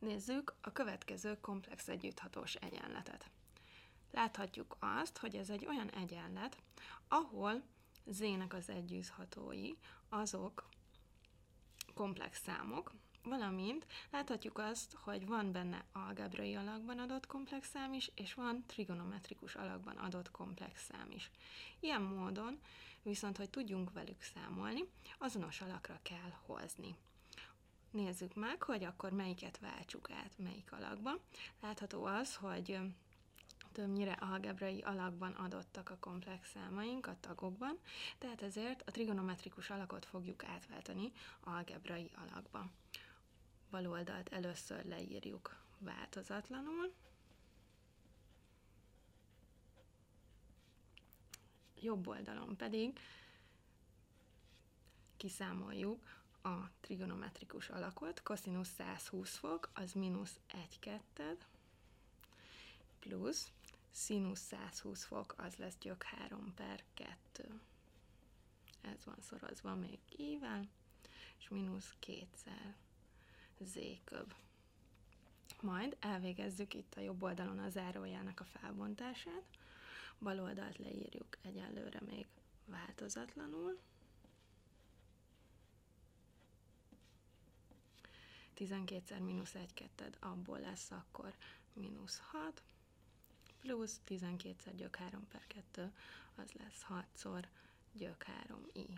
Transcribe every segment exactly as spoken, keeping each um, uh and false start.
Nézzük a következő komplex együtthatós egyenletet. Láthatjuk azt, hogy ez egy olyan egyenlet, ahol z-nek az együtthatói azok komplex számok, valamint láthatjuk azt, hogy van benne algebrai alakban adott komplex szám is, és van trigonometrikus alakban adott komplex szám is. Ilyen módon viszont, hogy tudjunk velük számolni, azonos alakra kell hozni. Nézzük meg, hogy akkor melyiket váltsuk át melyik alakba. Látható az, hogy többnyire algebrai alakban adottak a komplex számaink a tagokban, tehát ezért a trigonometrikus alakot fogjuk átváltani algebrai alakba. Bal oldalt először leírjuk változatlanul, jobb oldalon pedig kiszámoljuk a trigonometrikus alakot. Koszinusz száz húsz fok, az mínusz egy ketted, plusz szinusz száz húsz fok, az lesz gyök három per kettő. Ez van szorozva még i-vel, és mínusz kétszer z köb. Majd elvégezzük itt a jobb oldalon a zárójelnek a felbontását. Bal oldalt leírjuk egyelőre még változatlanul. tizenkétszer mínusz egy ketted, abból lesz akkor mínusz hat, plusz tizenkétszer gyök három per kettő, az lesz hatszor gyök három i.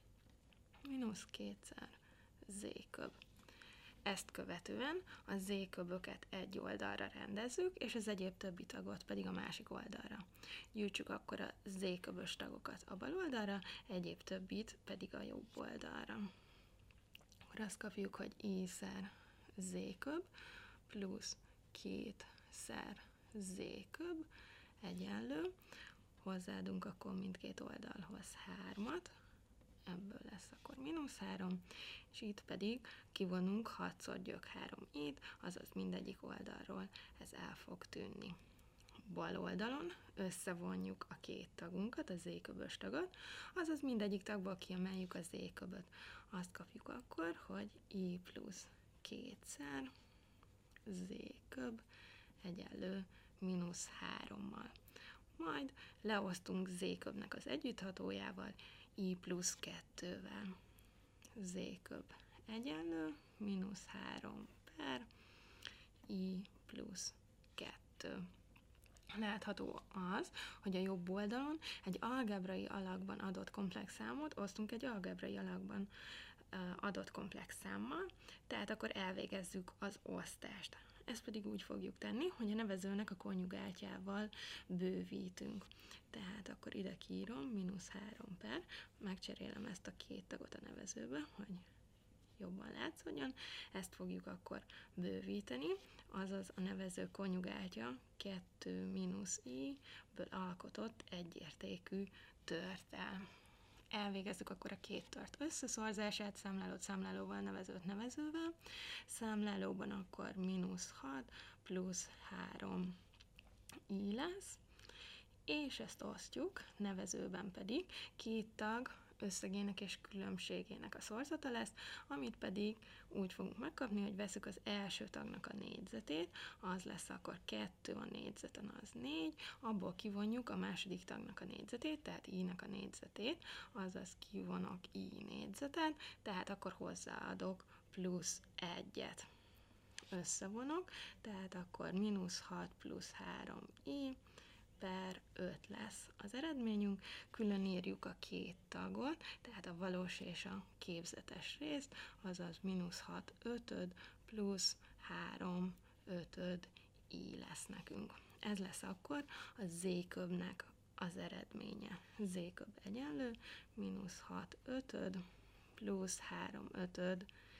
Mínusz kétszer z köb. Ezt követően a z köböket egy oldalra rendezzük, és az egyéb többi tagot pedig a másik oldalra. Gyűjtsük akkor a z köbös tagokat a bal oldalra, egyéb többit pedig a jobb oldalra. Akkor azt kapjuk, hogy i-szer z köb plusz kétszer z köb egyenlő. Hozzáadunk akkor mindkét oldalhoz hármat, ebből lesz akkor mínusz három, és itt pedig kivonunk hatszor gyök három i-t, azaz mindegyik oldalról ez el fog tűnni. Bal oldalon összevonjuk a két tagunkat, a z köbös tagot, azaz mindegyik tagból kiemeljük a z köböt. Azt kapjuk akkor, hogy i plusz kétszer z köb egyenlő mínusz hárommal. Majd leosztunk z köbnek az együtthatójával, i plusz kettővel. Z köb egyenlő mínusz három per i plusz kettő. Látható az, hogy a jobb oldalon egy algebrai alakban adott komplex számot osztunk egy algebrai alakban adott komplex számmal, tehát akkor elvégezzük az osztást. Ezt pedig úgy fogjuk tenni, hogy a nevezőnek a konjugáltjával bővítünk. Tehát akkor ide kiírom mínusz három per, megcserélem ezt a két tagot a nevezőbe, hogy jobban látszódjon, ezt fogjuk akkor bővíteni, azaz a nevező konjugáltja kettő mínusz i-ből alkotott egyértékű törttel. Elvégezzük akkor a két tört összeszorzását, számlálót számlálóval, nevezőt nevezővel. Számlálóban akkor mínusz hat plusz három i lesz, és ezt osztjuk, nevezőben pedig két tag összegének és különbségének a szorzata lesz, amit pedig úgy fogunk megkapni, hogy veszük az első tagnak a négyzetét, az lesz akkor kettő a négyzeten, az négy, abból kivonjuk a második tagnak a négyzetét, tehát i-nek a négyzetét, azaz kivonok i négyzetet, tehát akkor hozzáadok plusz egyet. Összevonok, tehát akkor mínusz hat plusz három i per öt lesz az eredményünk, külön írjuk a két tagot, tehát a valós és a képzetes részt, azaz mínusz hat ötöd plusz három ötöd i lesz nekünk. Ez lesz akkor a z köbnek az eredménye. Z köb egyenlő mínusz hat ötöd plusz három ötöd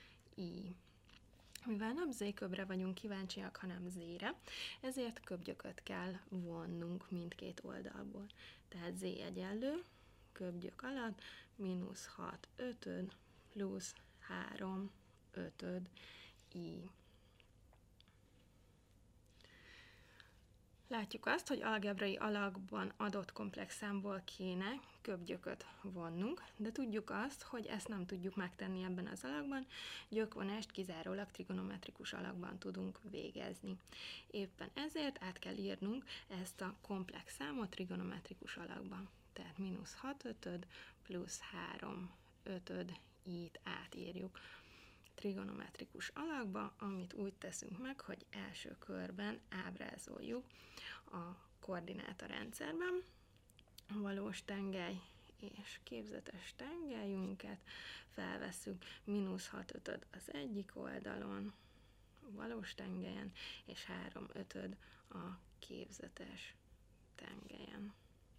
i. Mivel nem z köbre vagyunk kíváncsiak, hanem z-re, ezért köbgyököt kell vonnunk mindkét oldalból. Tehát z egyenlő, köbgyök alatt, mínusz hat ötöd, plusz három ötöd i. Látjuk azt, hogy algebrai alakban adott komplex számból kéne köbgyököt vonnunk, de tudjuk azt, hogy ezt nem tudjuk megtenni ebben az alakban, gyökvonást kizárólag trigonometrikus alakban tudunk végezni. Éppen ezért át kell írnunk ezt a komplex számot trigonometrikus alakban. Tehát mínusz hat ötöd plusz három ötöd, így átírjuk trigonometrikus alakba, amit úgy teszünk meg, hogy első körben ábrázoljuk a koordináta rendszerben a valós tengely és képzetes tengelyünket, felvesszük mínusz hat ötöd az egyik oldalon, a valós tengelyen, és három ötöd a képzetes tengelyen.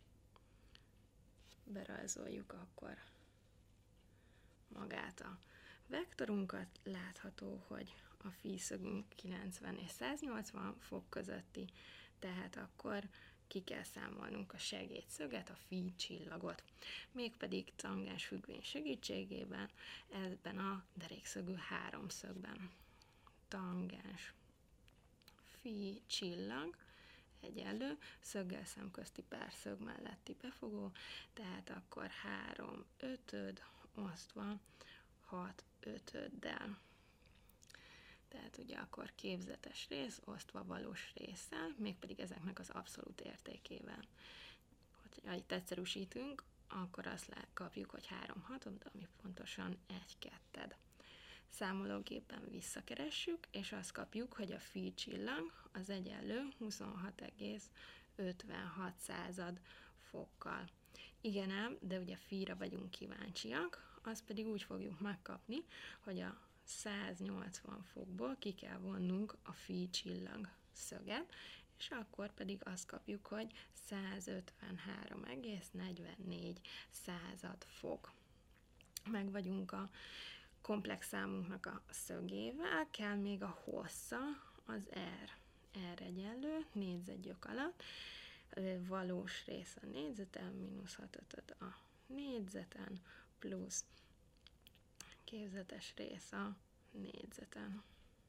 Berajzoljuk akkor magát a vektorunkat, látható, hogy a físzögünk kilencven és száznyolcvan fok közötti, tehát akkor ki kell számolnunk a segédszöget, a phi csillagot. Mégpedig tangens függvény segítségével ebben a derékszögű háromszögben. Tangens phi csillag egyenlő szöggel szemközti párszög melletti befogó, tehát akkor három ötöd osztva hat ötöddel. Tehát ugye akkor képzetes rész osztva valós résszel, mégpedig ezeknek az abszolút értékével. Ha itt egyszerűsítünk, akkor azt kapjuk, hogy három hatod, ami pontosan egy ketted. Számológépen visszakeressük, és azt kapjuk, hogy a phi csillag az egyenlő huszonhat egész ötvenhat század fokkal. Igen ám, de ugye phi-ra vagyunk kíváncsiak, azt pedig úgy fogjuk megkapni, hogy a száznyolcvan fokból ki kell vonnunk a phi csillag szöget, és akkor pedig azt kapjuk, hogy százötvenhárom egész negyvennégy század fok. Meg vagyunk a komplex számunknak a szögével, kell még a hossza, az R. R egyenlő, négyzetgyök alatt, valós rész a négyzeten, mínusz hat ötöd a négyzeten, plusz képzetes rész a négyzeten.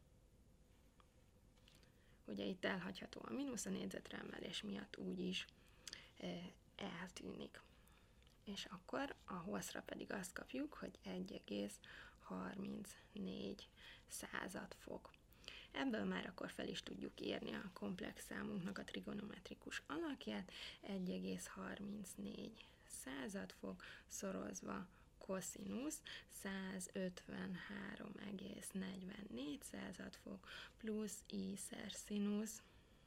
Ugye itt elhagyható a mínusz a négyzetre emelés miatt úgyis e, eltűnik. És akkor a hosszra pedig azt kapjuk, hogy egy egész harmincnégy század fok. Ebből már akkor fel is tudjuk írni a komplex számunknak a trigonometrikus alakját, egy egész harmincnégy század fok szorozva koszinusz százötvenhárom egész negyvennégy század fok plusz i szer szinusz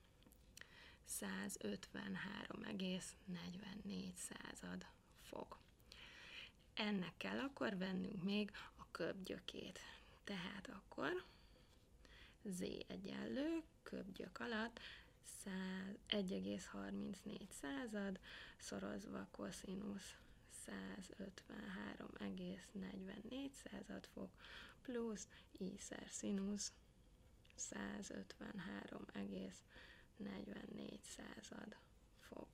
százötvenhárom egész negyvennégy század fok. Ennek kell akkor vennünk még a köbgyökét. Tehát akkor z egyenlő köbgyök alatt egy egész harmincnégy század szorozva koszinusz százötvenhárom egész negyvennégy század fok plusz i szer szinusz százötvenhárom egész negyvennégy század fok.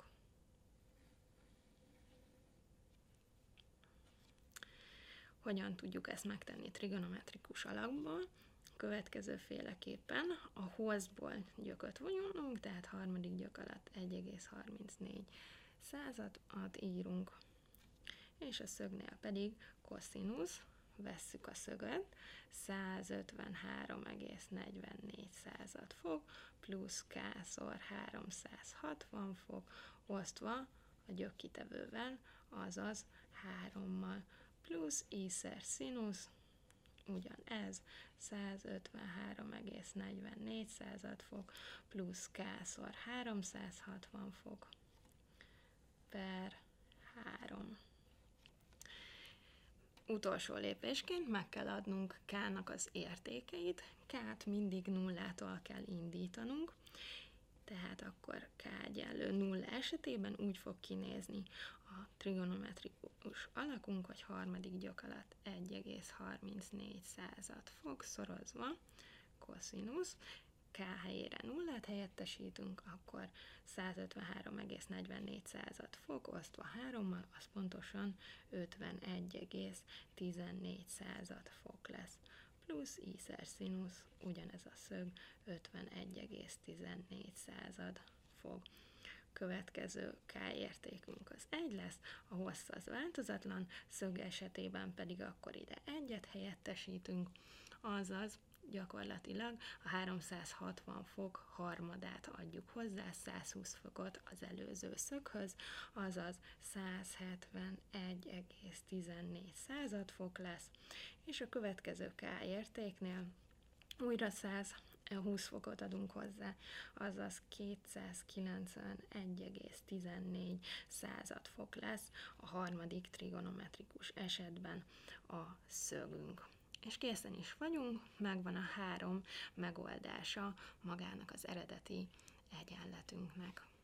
Hogyan tudjuk ezt megtenni trigonometrikus alakból? Következőféleképpen a hosszból gyököt vonulunk, tehát harmadik gyök alatt egy egész harmincnégy századat írunk, és a szögnél pedig koszinusz, vesszük a szöget, százötvenhárom egész negyvennégy század fok, plusz k szor háromszázhatvan fok, osztva a gyökkitevővel, azaz hárommal, plusz i szer szinusz, ugyanez, százötvenhárom egész negyvennégy század fok, plusz k szor háromszázhatvan fok, per három. Utolsó lépésként meg kell adnunk k-nak az értékeit, k-t mindig nullától kell indítanunk, tehát akkor k egyenlő nulla esetében úgy fog kinézni a trigonometrikus alakunk, hogy harmadik gyök alatt egy egész harmincnégy század fok szorozva koszinusz, k helyére nullát helyettesítünk, akkor százötvenhárom egész negyvennégy század fok osztva hárommal, az pontosan ötvenegy egész tizennégy század fok lesz. Plusz i szer szinusz, ugyanez a szög, ötvenegy egész tizennégy század fog. Következő K értékünk az egy lesz, a hossz az változatlan, szög esetében pedig akkor ide egyet helyettesítünk, azaz gyakorlatilag a háromszázhatvan fok harmadát adjuk hozzá, száz húsz fokot az előző szöghöz, azaz száz hetvenegy egész tizennégy század fok lesz, és a következő K értéknél újra száz húsz fokot adunk hozzá, azaz kétszázkilencvenegy egész tizennégy század fok lesz a harmadik trigonometrikus esetben a szögünk. És készen is vagyunk, megvan a három megoldása magának az eredeti egyenletünknek.